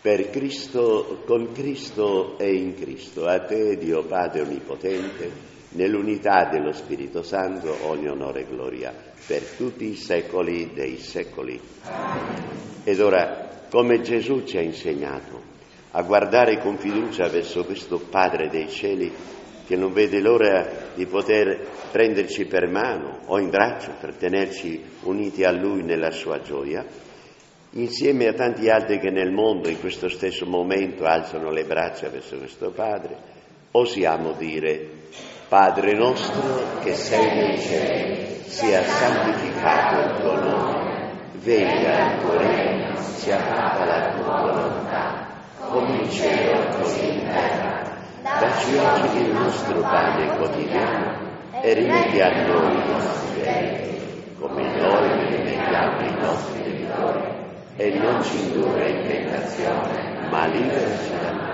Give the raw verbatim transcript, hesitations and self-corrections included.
Per Cristo, con Cristo e in Cristo, a te, Dio Padre Onnipotente, nell'unità dello Spirito Santo, ogni onore e gloria, per tutti i secoli dei secoli. Ed ora, come Gesù ci ha insegnato a guardare con fiducia verso questo Padre dei cieli, che non vede l'ora di poter prenderci per mano o in braccio per tenerci uniti a Lui nella sua gioia, insieme a tanti altri che nel mondo in questo stesso momento alzano le braccia verso questo Padre, osiamo dire: Padre nostro che sei nei cieli, sia santificato il tuo nome, venga il tuo regno, sia fatta la tua volontà, come in cielo così in terra. Dacci oggi il nostro pane quotidiano e rimetti a noi i nostri debiti, come noi rimettiamo i nostri debitori. E non ci indurre in tentazione, ma liberaci dal male.